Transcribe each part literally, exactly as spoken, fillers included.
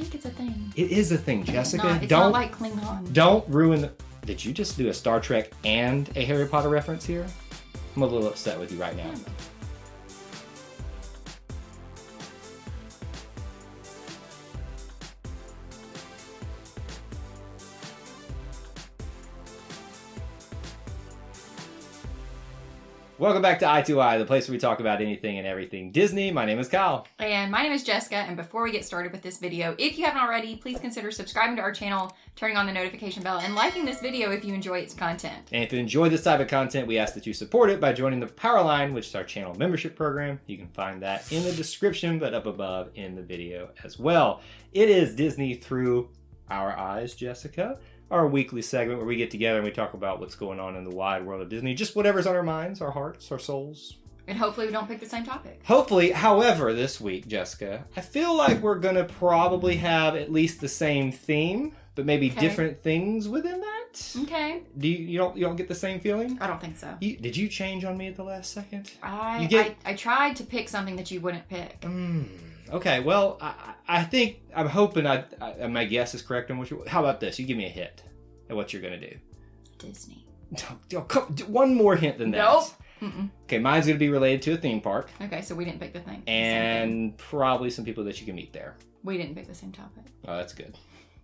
think it's a thing. It is a thing, Jessica. It's not, it's don't, not like Klingon. Don't ruin the... Did you just do a Star Trek and a Harry Potter reference here? I'm a little upset with you right now. Yeah. Welcome back to I two I, the place where we talk about anything and everything Disney. My name is Kyle. And my name is Jessica, and before we get started with this video, if you haven't already, please consider subscribing to our channel, turning on the notification bell, and liking this video if you enjoy its content. And if you enjoy this type of content, we ask that you support it by joining the Powerline, which is our channel membership program. You can find that in the description, but up above in the video as well. It is Disney Through Our Eyes, Jessica. Our weekly segment where we get together and we talk about what's going on in the wide world of Disney. Just whatever's on our minds, our hearts, our souls. And hopefully we don't pick the same topic. Hopefully, however, this week, Jessica, I feel like we're going to probably have at least the same theme, but maybe Okay. different things within that. Okay. Do you, you don't you don't get the same feeling? I don't think so. You, did you change on me at the last second? I, You get- I I tried to pick something that you wouldn't pick. Mm, okay, well, I, I think, I'm hoping I, I my guess is correct on what you... How about this? You give me a hint at what you're going to do. Disney. Oh, come- One more hint than that. Nope. Mm-mm. Okay, mine's going to be related to a theme park. Okay, so we didn't pick the thing. the same thing. And probably some people that you can meet there. We didn't pick the same topic. Oh, that's good.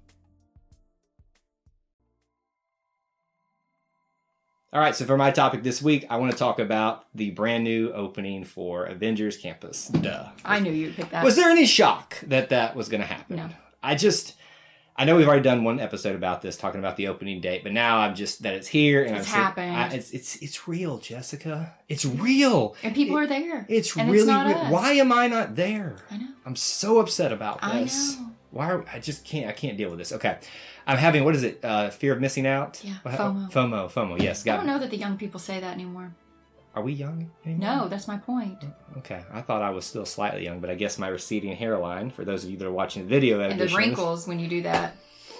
All right, so for my topic this week, I want to talk about the brand new opening for Avengers Campus. Duh. I knew you'd pick that. Was there any shock that that was going to happen? No. I just, I know we've already done one episode about this, talking about the opening date, but now I'm just, that it's here. And It's I'm happened. I, it's, it's, it's real, Jessica. It's real. And people It- are there. It's And really it's not real. us. Why am I not there? I know. I'm so upset about I this. know. Why are, I just can't I can't deal with this. Okay. I'm having, what is it? Uh, fear of missing out? Yeah, What- FOMO. FOMO, FOMO, yes. I Got don't know that the young people say that anymore. Are we young anymore? No, that's my point. Okay. I thought I was still slightly young, but I guess my receding hairline, for those of you that are watching the video And the editions. wrinkles when you do that.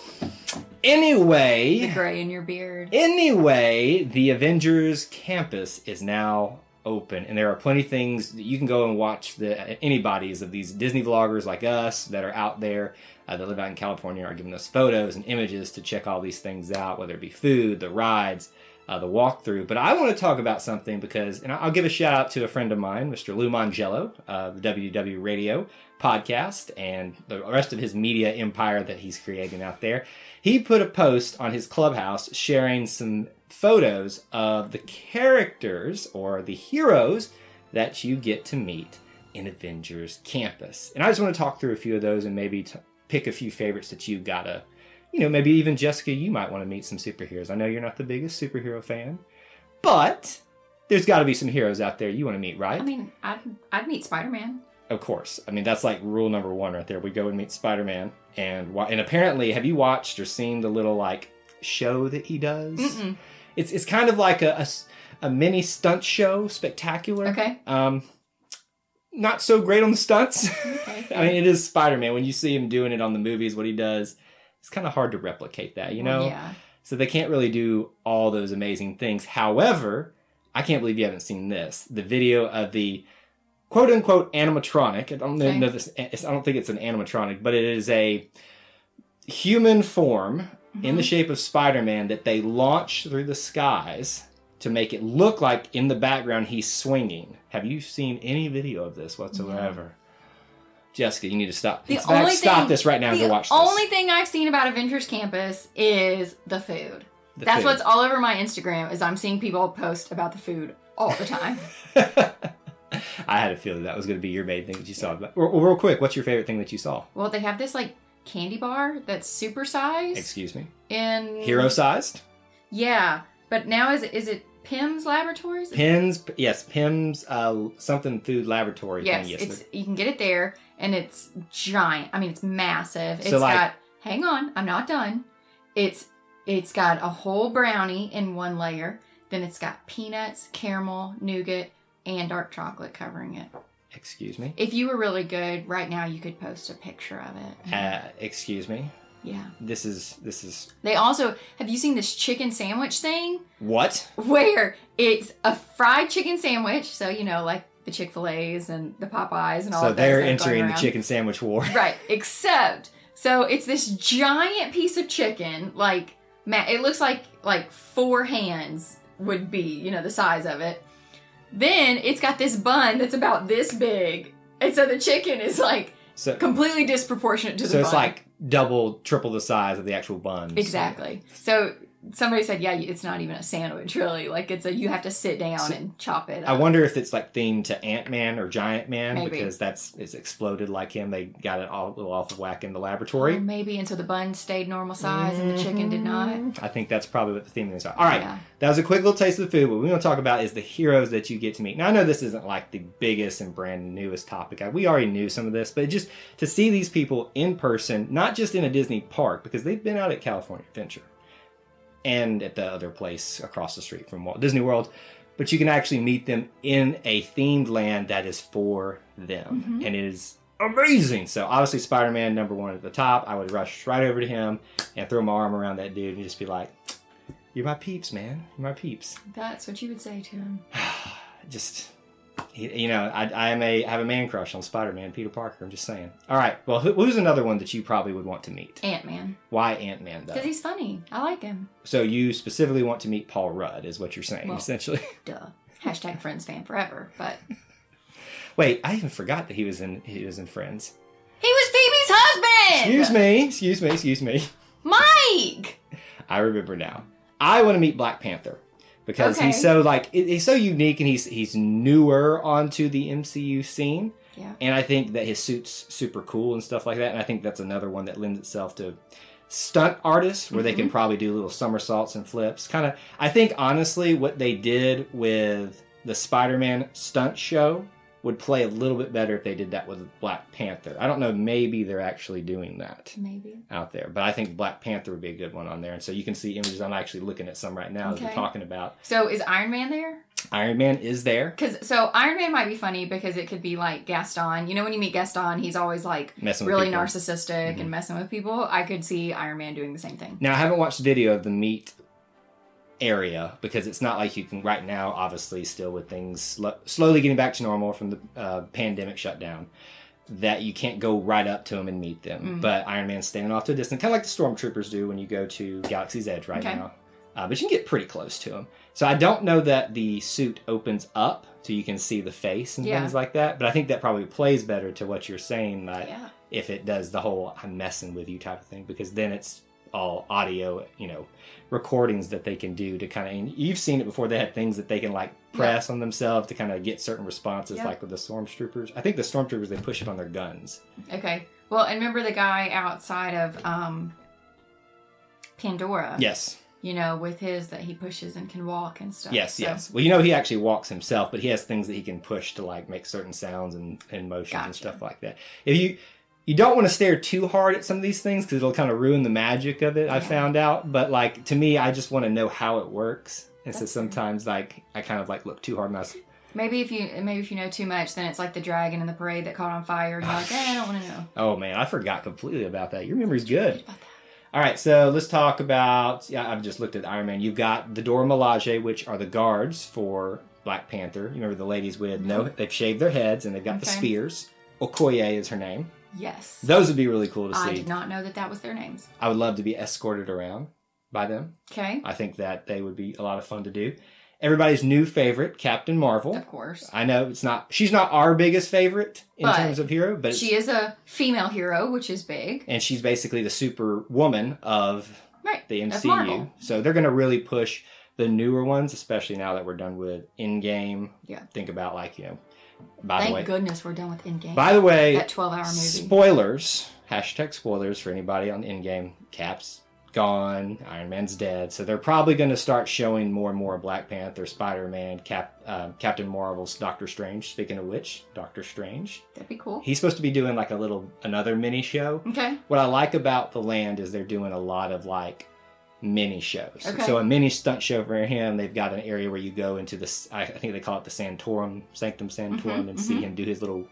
Anyway. The gray in your beard. Anyway, the Avengers campus is now open, and there are plenty of things that you can go and watch. The anybody's of these Disney vloggers like us that are out there uh, that live out in California are giving us photos and images to check all these things out, whether it be food, the rides, uh, the walkthrough. But I want to talk about something because, and I'll give a shout out to a friend of mine, Mister Lou Mangello, uh, the W W Radio podcast, and the rest of his media empire that he's creating out there. He put a post on his Clubhouse sharing some photos of the characters or the heroes that you get to meet in Avengers Campus. And I just want to talk through a few of those and maybe t- pick a few favorites that you've got to, you know, maybe even Jessica, you might want to meet some superheroes. I know you're not the biggest superhero fan, but there's got to be some heroes out there you want to meet, right? I mean, I'd, I'd meet Spider-Man. Of course. I mean, that's like rule number one right there. We go and meet Spider-Man. And wa- and apparently, have you watched or seen the little, like, show that he does? Mm-mm. It's it's kind of like a, a s- a mini stunt show, spectacular. Okay. Um, not so great on the stunts. Okay. I mean, it is Spider-Man. When you see him doing it on the movies, what he does, it's kind of hard to replicate that, you know? Well, yeah. So they can't really do all those amazing things. However, I can't believe you haven't seen this. The video of the quote-unquote animatronic. I don't know, Okay. know this. It's, I don't think it's an animatronic, but it is a human form in the Mhm. shape of Spider-Man that they launch through the skies to make it look like in the background he's swinging. Have you seen any video of this whatsoever? Jessica, you need to stop. The In fact, only stop thing- this right now and The go watch this. only thing I've seen about Avengers Campus is the food. The That's food. what's all over my Instagram is I'm seeing people post about the food all the time. I had a feeling that was going to be your main thing that you saw. But real, real quick, what's your favorite thing that you saw? Well, they have this like candy bar that's super sized. Excuse me. And Hero sized? Yeah, but now is it is it Pim's Laboratories? Pim's, yes, Pim's uh, something food laboratory Yes, thing. it's you can get it there, and it's giant. I mean, it's massive. It's So, like- got. Hang on, I'm not done. It's it's got a whole brownie in one layer. Then it's got peanuts, caramel, nougat, and dark chocolate covering it. Excuse me. If you were really good right now, you could post a picture of it. Uh, excuse me. Yeah. This is this is They also have you seen this chicken sandwich thing? what? Where it's a fried chicken sandwich, so you know, like the Chick-fil-A's and the Popeyes and all So of those they're that are going entering the around. chicken sandwich war. Right, except So it's this giant piece of chicken, like ma- it looks like like four hands would be, you know, the size of it. Then it's got this bun that's about this big, and so the chicken is like So completely disproportionate to the so bun. it's like double, triple the size of the actual bun. Exactly. So somebody said, yeah, it's not even a sandwich, really. Like, it's a, you have to sit down So, and chop it up. I wonder if it's like themed to Ant-Man or Giant Man, Maybe. because that's it's exploded like him. They got it all a little off of whack in the Oh, laboratory. maybe, and so the bun stayed normal size and the chicken did not. I think that's probably what the theme is. All right, Yeah. that was a quick little taste of the food. What we're going to talk about is the heroes that you get to meet. Now, I know this isn't like the biggest and brand newest topic. We already knew some of this, but just to see these people in person, not just in a Disney park, because they've been out at California Adventure and at the other place across the street from Walt Disney World, but you can actually meet them in a themed land that is for them. Mhm. And it is amazing. So obviously Spider-Man, number one at the top. I would rush right over to him and throw my arm around that dude and just be like, you're my peeps, man. You're my peeps. That's what you would say to him. Just, you know, I, I am a I have a man crush on Spider-Man, Peter Parker. I'm just saying. All right. Well, who, who's another one that you probably would want to meet? Ant-Man. Why Ant-Man, though? Because he's funny. I like him. So you specifically want to meet Paul Rudd, is what you're saying, Well, essentially. Duh. Hashtag Friends fan forever. But Wait, I even forgot that he was in he was in Friends. he was Phoebe's husband! Excuse me, excuse me, excuse me. Mike! I remember now. I want to meet Black Panther because Okay. he's so like it- he's so unique and he's he's newer onto the M C U scene. Yeah. And I think that his suit's super cool and stuff like that. And I think that's another one that lends itself to stunt artists where they can probably do little somersaults and flips. Kind of, I think honestly, what they did with the Spider-Man stunt show would play a little bit better if they did that with Black Panther. I don't know, maybe they're actually doing that Maybe. out there, but I think Black Panther would be a good one on there. And so you can see images. I'm actually looking at some right now that we're Okay. talking about. So is Iron Man there? Iron Man is there, Cause so Iron Man might be funny because it could be like Gaston. You know when you meet Gaston, he's always like messing with really people. narcissistic Mhm. and messing with people. I could see Iron Man doing the same thing. Now, I haven't watched the video of the meat area because it's not like you can right now, obviously, still with things sl- slowly getting back to normal from the uh, pandemic shutdown, that you can't go right up to them and meet them. Mhm. But Iron Man's standing off to a distance, kind of like the Stormtroopers do when you go to Galaxy's Edge right Okay. now. Uh, but you can get pretty close to him. So I don't know that the suit opens up so you can see the face and Yeah. things like that. But I think that probably plays better to what you're saying, that Yeah. if it does the whole I'm messing with you type of thing, because then it's all audio, you know, recordings that they can do to kind of, and you've seen it before, they had things that they can like press on themselves to kind of get certain responses, Yeah. like with the Stormtroopers. I think the Stormtroopers, they push it on their guns. Okay. Well, and remember the guy outside of um Pandora? Yes, You know, with his that he pushes and can walk and stuff. yes, So- yes. Well, you know, he actually walks himself, but he has things that he can push to like make certain sounds and, and motions and Gotcha. stuff like that. If you, you don't want to stare too hard at some of these things because it'll kind of ruin the magic of it, I Yeah. found out. But like, to me, I just want to know how it works. And so That's sometimes like, I kind of like look too hard and I was, Maybe if you maybe if you know too much, then it's like the dragon in the parade that caught on fire, and you're like, eh, I don't want to know. oh man, I forgot completely about that. Your memory's good. Forget about that. All right, so let's talk about, yeah, I've just looked at Iron Man. You've got the Dora Milaje, which are the guards for Black Panther. You remember the ladies with, no, they've shaved their heads and they've got the Okay. spears. Okoye is her name. Yes. Those would be really cool to I see. did not know that that was their names. I would love to be escorted around by them. Okay. I think that they would be a lot of fun to do. Everybody's new favorite, Captain Marvel. Of course. I know it's not, she's not our biggest favorite in But terms of hero, but it's, She is a female hero, which is big. and she's basically the super woman of Right. the Of M C U. Marvel. So they're going to really push the newer ones, especially now that we're done with Endgame. Yeah. Think about like, you know, by Thank the way, goodness we're done with Endgame. by the way, that twelve-hour movie. spoilers, hashtag spoilers for anybody on Endgame. Cap's gone, Iron Man's dead. So they're probably going to start showing more and more Black Panther, Spider-Man, Cap, uh, Captain Marvel's Doctor Strange. Speaking of which, Doctor Strange. That'd be cool. He's supposed to be doing like a little, another mini show. Okay. What I like about the land is they're doing a lot of like mini shows. Okay. So a mini stunt show for him. They've got an area where you go into this. I think they call it the Santorum, Sanctum Santorum, Mhm, and see mhm. him do his little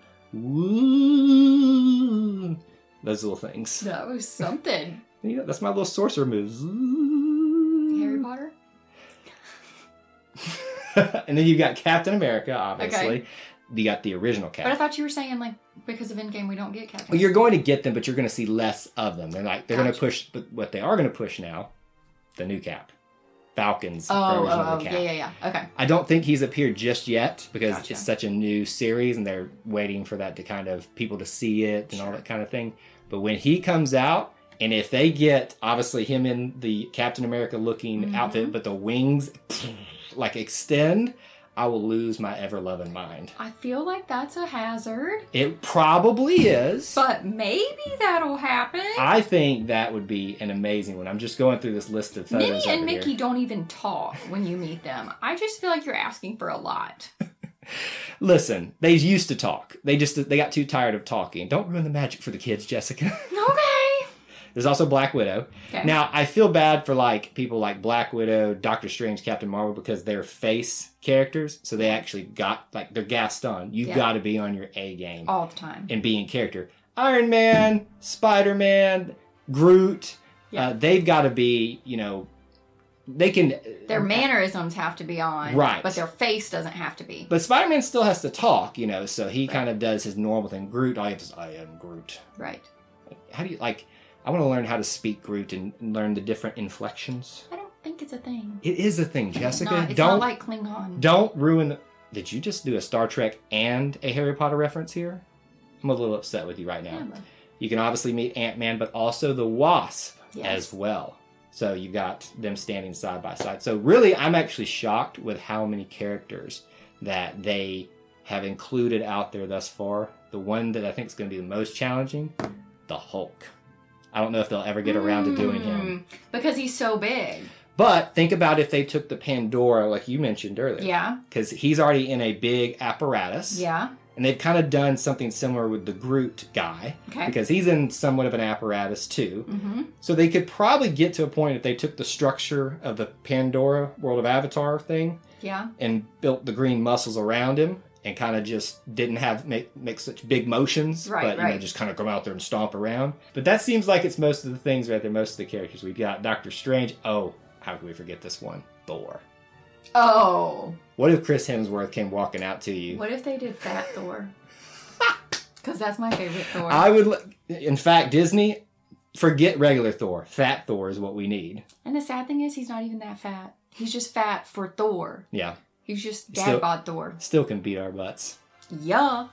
woo, those little things. That was something. You know, that's my little sorcerer moves. Harry Potter? And then you've got Captain America, obviously. Okay. you got the original Cap. But I thought you were saying, like, because of Endgame, we don't get Captain Well, you're going to get them, but you're going to see less of them. They're like they're Gotcha. going to push, but what they are going to push now, the new Cap, Falcon's Oh, version oh, of oh, the Cap. yeah, yeah, yeah. Okay. I don't think he's appeared just yet because Gotcha. it's such a new series and they're waiting for that to kind of people to see it and all Sure. that kind of thing. But when he comes out, and if they get obviously him in the Captain America looking Mhm. outfit, but the wings like extend, I will lose my ever loving mind. I feel like that's a hazard, It probably is. but maybe that'll happen. I think that would be an amazing one. I'm just going through this list of photos. Minnie and over Mickey here. don't even talk when you meet them. I just feel like you're asking for a lot. Listen, they used to talk. They just they got too tired of talking. Don't ruin the magic for the kids, Jessica. Okay. There's also Black Widow. Okay. Now, I feel bad for like people like Black Widow, Doctor Strange, Captain Marvel because they're face characters, so they actually got like they're gassed on. You've Yeah. got to be on your A game All the time. and be in character. Iron Man, Spider Man, Groot, Yeah. uh, they've got to be, you know, they can. Their mannerisms have to be on, Right. but their face doesn't have to be. But Spider Man still has to talk, you know, so he Right. kind of does his normal thing. Groot, all he has to I am Groot. Right. How do you like? I want to learn how to speak Groot and learn the different inflections. I don't think it's a thing. It is a thing, Jessica. It's not, it's don't not like Klingon. don't ruin. The, did you just do a Star Trek and a Harry Potter reference here? I'm a little upset with you right now. Yeah, but- You can obviously meet Ant Man, but also the Wasp Yes. as well. So you got them standing side by side. So really, I'm actually shocked with how many characters that they have included out there thus far. The one that I think is going to be the most challenging, the Hulk. I don't know if they'll ever get around to doing him. Mm, Because he's so big. But think about if they took the Pandora, like you mentioned earlier. Yeah. Because he's already in a big apparatus. Yeah. And they've kind of done something similar with the Groot guy. Okay. Because he's in somewhat of an apparatus too. Mm-hmm. So they could probably get to a point if they took the structure of the Pandora World of Avatar thing Yeah. and built the green muscles around him and kind of just didn't have make make such big motions, Right, but you know right. just kind of come out there and stomp around. But that seems like it's most of the things right there, most of the characters. We've got Doctor Strange. Oh, how can we forget this one? Thor. Oh. What if Chris Hemsworth came walking out to you? What if they did Fat Thor? Because that's my favorite Thor. I would. l- In fact, Disney, forget regular Thor. Fat Thor is what we need. And the sad thing is, he's not even that fat. He's just fat for Thor. Yeah, He's just dad Still- bod Thor. still can beat our butts. Yeah.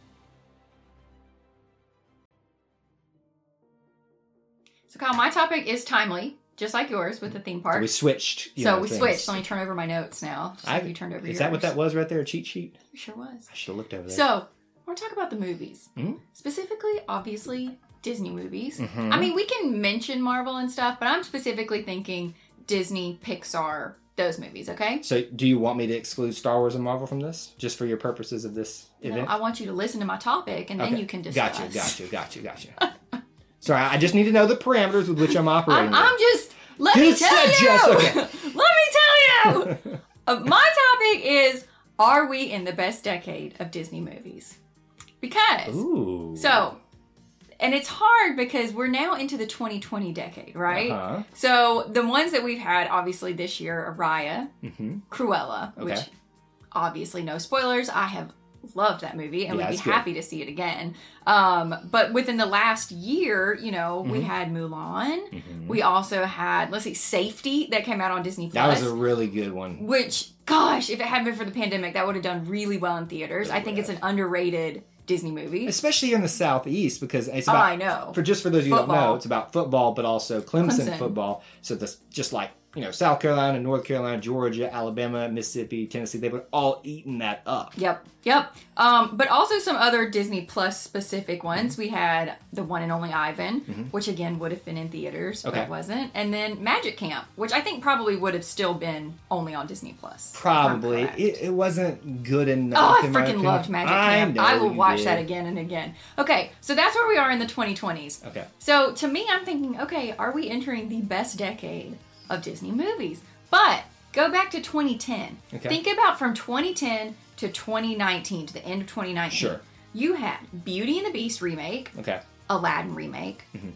So, Kyle, my topic is timely, just like yours with the theme So park. we switched. you So know, we things. switched. Let me turn over my notes now. Just like I- you turned over Is yours. that what that was right there? A cheat sheet? It sure was. I should have looked over there. So, I want to talk about the movies. Mhm. Specifically, obviously, Disney movies. Mhm. I mean, we can mention Marvel and stuff, but I'm specifically thinking Disney, Pixar, those movies, okay? So, do you want me to exclude Star Wars and Marvel from this, just for your purposes of this No, event? I want you to listen to my topic, and then Okay. you can discuss. Gotcha, gotcha, gotcha, gotcha. Sorry, I just need to know the parameters with which I'm operating. I'm, I'm just, let me Just tell said you! Jessica. Let me tell you! Uh, my topic is, are we in the best decade of Disney movies? Because, Ooh. so, and it's hard because we're now into the twenty twenty decade, right? Uh-huh. So the ones that we've had, obviously this year, Araya, Mm-hmm. Cruella, which Okay. obviously no spoilers. I have loved that movie and Yeah, would be it's good. happy to see it again. Um, but within the last year, you know, we Mhm. had Mulan. Mhm. We also had, let's see, Safety that came out on Disney That Plus. was a really good one. Which, gosh, if it hadn't been for the pandemic, that would have done really well in theaters. It I think would it's an underrated Disney movie. Especially here in the Southeast, because it's Oh, about I know. for just for those of you who don't know, Football. it's about football, but also Clemson, Clemson. football. So this just like you know, South Carolina, North Carolina, Georgia, Alabama, Mississippi, Tennessee, they would all eaten that up. Yep, yep. Um, but also some other Disney Plus specific ones. We had the one and only Ivan, Mhm. which again would have been in theaters, but Okay. it wasn't. And then Magic Camp, which I think probably would have still been only on Disney Plus. if I'm Probably correct. it, it wasn't good enough. Oh, I in my freaking opinion. loved Magic I Camp. know I will you watch did. that again and again. Okay, so that's where we are in the twenty twenties. Okay. So to me, I'm thinking, okay, are we entering the best decade of Disney movies? But go back to twenty ten. Okay. Think about from twenty ten to twenty nineteen, to the end of twenty nineteen. Sure. You had Beauty and the Beast remake, Okay. Aladdin remake, Mhm.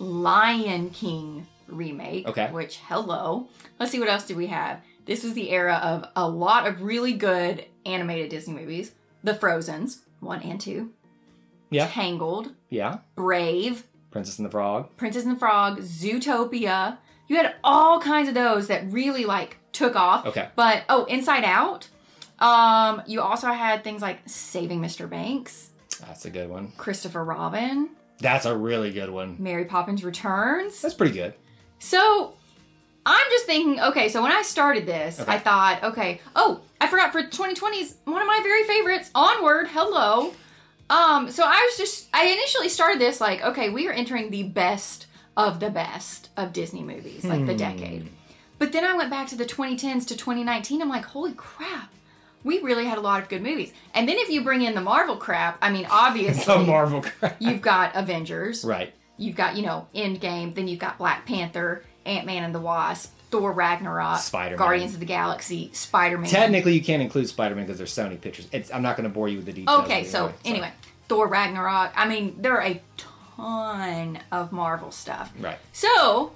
Lion King remake, Okay. which, hello. Let's see, what else do we have? This was the era of a lot of really good animated Disney movies. the Frozens, one and two. Yeah. Tangled. Yeah. Brave. Princess and the Frog. Princess and the Frog. Zootopia. You had all kinds of those that really, like, took off. Okay. But, oh, Inside Out. Um, you also had things like Saving Mister Banks. That's a good one. Christopher Robin. That's a really good one. Mary Poppins Returns. That's pretty good. So, I'm just thinking, okay, so when I started this, Okay. I thought, okay, oh, I forgot for twenty twenty's one of my very favorites, Onward, hello. Um, so I was just, I initially started this like, okay, we are entering the best of the best of Disney movies, like the Hmm. decade. But then I went back to the twenty tens to twenty nineteen, I'm like, holy crap. We really had a lot of good movies. And then if you bring in the Marvel crap, I mean, obviously, The Marvel crap. you've got Avengers. Right. You've got, you know, Endgame. Then you've got Black Panther, Ant-Man and the Wasp, Thor Ragnarok, Spider-Man. Guardians of the Galaxy, Spider-Man. Technically, you can't include Spider-Man because there's Sony pictures. It's, I'm not going to bore you with the details. Okay, so Sorry. anyway, Thor Ragnarok. I mean, there are a ton of Marvel stuff. Right. So,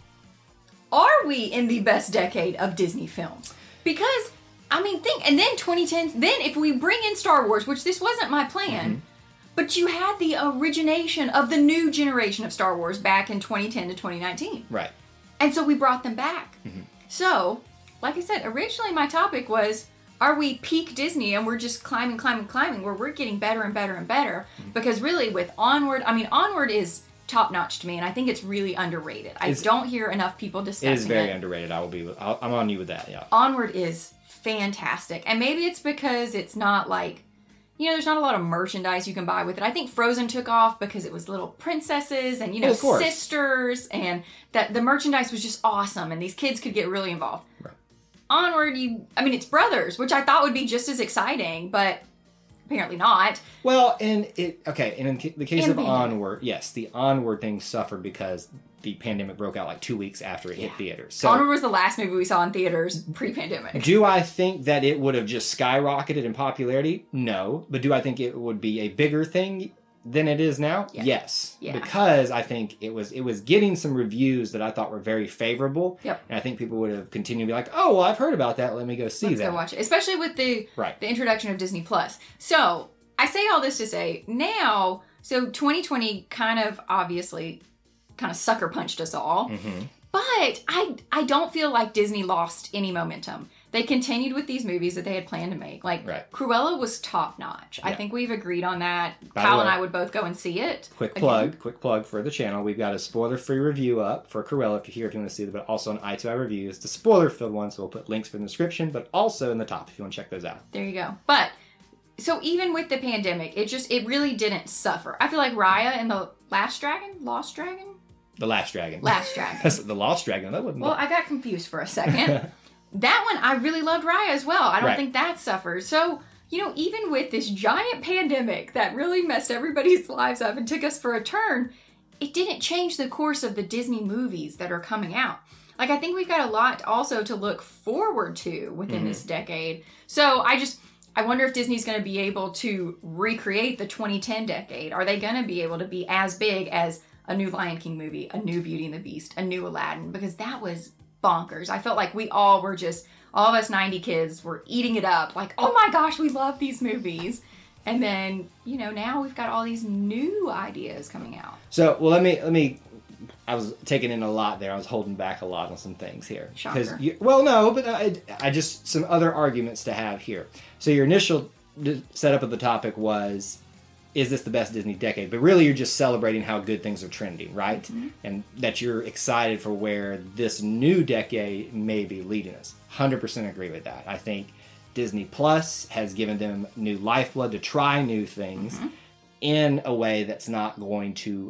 are we in the best decade of Disney films? Because, I mean, think, and then twenty ten, then if we bring in Star Wars, which this wasn't my plan, Mm-hmm. but you had the origination of the new generation of Star Wars back in twenty ten to twenty nineteen. Right. And so we brought them back. Mm-hmm. So, like I said, originally my topic was, are we peak Disney and we're just climbing, climbing, climbing, where we're getting better and better and better? Mm-hmm. Because really with Onward, I mean, Onward is top notch to me, and I think it's really underrated. I It's- don't hear enough people discussing It is very it. underrated. I will be. I'll, I'm on you with that. Yeah. Onward is fantastic. And maybe it's because it's not like, you know, there's not a lot of merchandise you can buy with it. I think Frozen took off because it was little princesses and, you know, Well, of course. sisters, and that the merchandise was just awesome, and these kids could get really involved. Right. Onward, you, I mean, it's brothers, which I thought would be just as exciting, but apparently not. Well, and it okay. And in the case And of pandemic. Onward, yes, the Onward thing suffered because the pandemic broke out like two weeks after it hit Yeah. theaters. So, Onward was the last movie we saw in theaters pre-pandemic. do I think that it would have just skyrocketed in popularity? No. But do I think it would be a bigger thing than it is now? Yeah. Yes. Yeah. Because I think it was it was getting some reviews that I thought were very favorable. Yep. And I think people would have continued to be like, oh, well, I've heard about that. Let me go see Let's that. go watch it, especially with the Right. the introduction of Disney Plus. So I say all this to say now, so twenty twenty kind of obviously kind of sucker punched us all, Mm-hmm. but I I don't feel like Disney lost any momentum. They continued with these movies that they had planned to make. Like Right. Cruella was top notch. I Yeah. think we've agreed on that. By the Kyle and way- I would both go and see it. Quick again. plug, quick plug for the channel. We've got a spoiler-free review up for Cruella if you're here if you want to see it, but also on i two i Reviews. The spoiler-filled one, so we'll put links in the description, but also in the top if you want to check those out. There you go. But so even with the pandemic, it just it really didn't suffer. I feel like Raya and the Last Dragon, Lost Dragon, The Last Dragon. Last Dragon. That's the Lost Dragon. That wasn't. Well, I got confused for a second. That one, I really loved Raya as well. I don't Right. think that suffered. So, you know, even with this giant pandemic that really messed everybody's lives up and took us for a turn, it didn't change the course of the Disney movies that are coming out. Like, I think we've got a lot also to look forward to within Mm-hmm. this decade. So, I just, I wonder if Disney's going to be able to recreate the twenty ten decade. Are they going to be able to be as big as a new Lion King movie, a new Beauty and the Beast, a new Aladdin? Because that was bonkers. I felt like we all were just, all of us ninety kids were eating it up. Like, oh my gosh, we love these movies. And then, you know, now we've got all these new ideas coming out. So, well, let me let me. I was taking in a lot there. I was holding back a lot on some things here. Shocker. You, well, no, but I, I just some other arguments to have here. So your initial d- setup of the topic was, is this the best Disney decade? But really, you're just celebrating how good things are trending, right? Mm-hmm. And that you're excited for where this new decade may be leading us. one hundred percent agree with that. I think Disney Plus has given them new lifeblood to try new things Mm-hmm. in a way that's not going to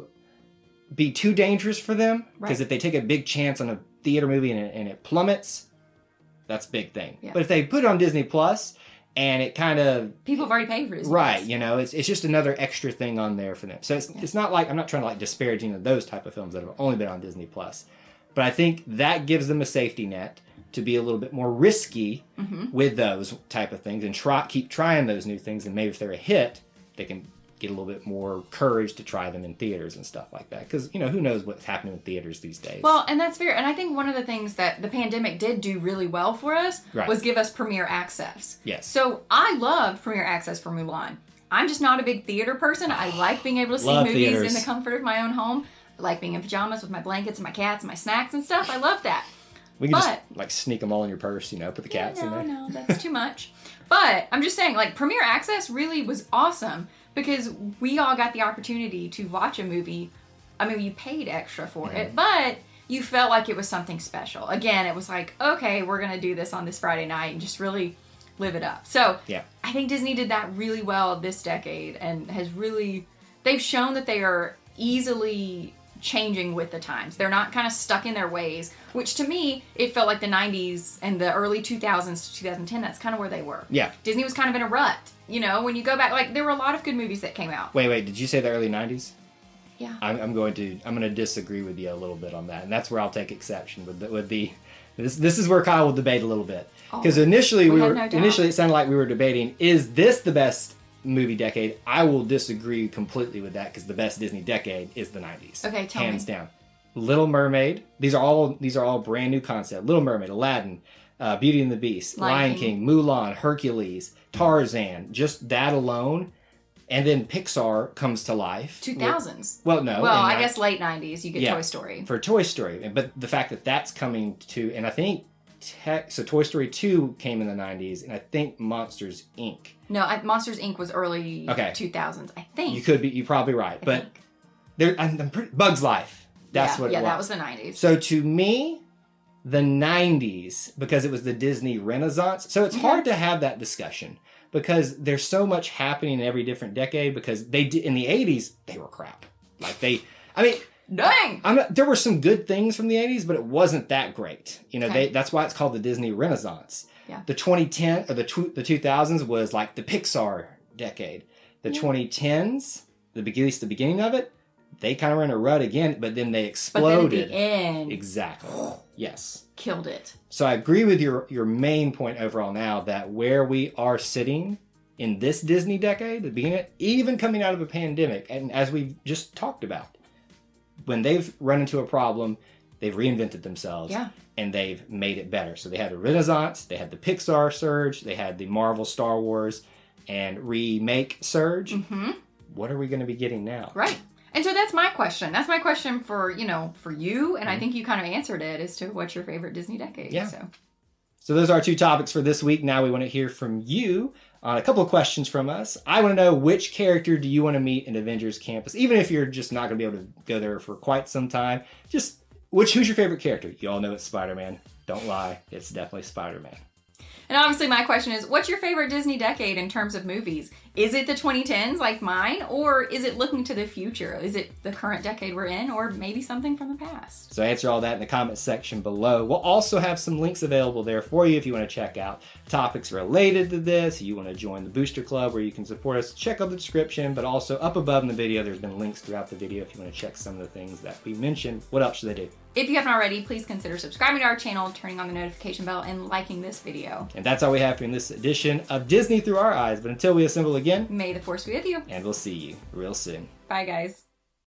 be too dangerous for them. Because Right. if they take a big chance on a theater movie and it, and it plummets, that's a big thing. Yeah. But if they put it on Disney Plus and it kind of People have already paid for Disney right, Plus. you know, it's it's just another extra thing on there for them. So it's it's not like I'm not trying to like disparage any of those type of films that have only been on Disney Plus, but I think that gives them a safety net to be a little bit more risky Mm-hmm. with those type of things and try keep trying those new things, and maybe if they're a hit, they can get a little bit more courage to try them in theaters and stuff like that. Because, you know, who knows what's happening in theaters these days. Well, and that's fair. And I think one of the things that the pandemic did do really well for us Right. was give us premiere access. Yes. So I loved premiere access for Mulan. I'm just not a big theater person. I like being able to see Love movies theaters. in the comfort of my own home. I like being in pajamas with my blankets and my cats and my snacks and stuff. I love that. we can but- just, like, sneak them all in your purse, you know, put the cats no, in there. No, that's too much. But I'm just saying, like, premiere access really was awesome because we all got the opportunity to watch a movie. I mean, you paid extra for it, but you felt like it was something special. Again, it was like, okay, we're going to do this on this Friday night and just really live it up. So Yeah. I think Disney did that really well this decade and has really, they've shown that they are easily changing with the times. They're not kind of stuck in their ways, which to me, it felt like the nineties and the early two thousands to twenty ten, that's kind of where they were. Yeah. Disney was kind of in a rut. You know, when you go back, like, there were a lot of good movies that came out. Wait, wait, did you say the early nineties? Yeah. I'm, I'm going to I'm going to disagree with you a little bit on that, and that's where I'll take exception with the, with the this this is where Kyle will debate a little bit because Oh, initially we we had were no doubt. initially it sounded like we were debating, is this the best movie decade? I will disagree completely with that because the best Disney decade is the nineties. Okay, tell hands me. down. Little Mermaid. These are all these are all brand new concepts. Little Mermaid, Aladdin, uh, Beauty and the Beast, Lion Lion King. King, Mulan, Hercules, Tarzan. Just that alone. And then Pixar comes to life. two thousands. Well, no. well, in I ni- guess late nineties, you get Yeah. Toy Story. for Toy Story. But the fact that that's coming to, and I think, tech, so Toy Story two came in the nineties, and I think Monsters Incorporated. No, I, Monsters Incorporated was early Okay. two thousands, I think. You could be, you're probably right. I But think. there, I'm, I'm pretty, Bug's Life. That's yeah, what it yeah, was. that was the nineties. So to me, the nineties, because it was the Disney Renaissance, so it's Okay. hard to have that discussion because there's so much happening in every different decade because they did, in the eighties, they were crap. Like they, I mean, Dang! I'm not, there were some good things from the eighties, but it wasn't that great. You know, Okay. they, that's why it's called the Disney Renaissance. Yeah. The twenty ten or the tw- the two thousands was like the Pixar decade. The Yeah. twenty tens, the be- at least the beginning of it, they kind of were in a rut again, but then they But then at exploded. the end, Exactly. Yes. killed it. So I agree with your your main point overall now that where we are sitting in this Disney decade, the beginning, even coming out of a pandemic, and as we've just talked about, when they've run into a problem, they've reinvented themselves Yeah. and they've made it better. So they had a Renaissance, they had the Pixar surge, they had the Marvel Star Wars and remake surge. Mm-hmm. What are we going to be getting now? Right. And so that's my question. That's my question for, you know, for you. And I Mhm. think you kind of answered it as to what's your favorite Disney decade. Yeah. So So those are our two topics for this week. Now we want to hear from you on a couple of questions from us. I want to know, which character do you want to meet in Avengers Campus? Even if you're just not going to be able to go there for quite some time, just which who's your favorite character? You all know it's Spider-Man. Don't lie. It's definitely Spider-Man. And obviously my question is, what's your favorite Disney decade in terms of movies? Is it the twenty tens like mine, or is it looking to the future? Is it the current decade we're in, or maybe something from the past? So answer all that in the comment section below. We'll also have some links available there for you if you want to check out topics related to this. You want to join the Booster Club where you can support us. Check out the description, but also up above in the video, there's been links throughout the video if you want to check some of the things that we mentioned. What else should they do? If you haven't already, please consider subscribing to our channel, turning on the notification bell, and liking this video. And that's all we have for in this edition of Disney Through Our Eyes. But until we assemble again, May the force be with you. and we'll see you real soon. Bye, guys.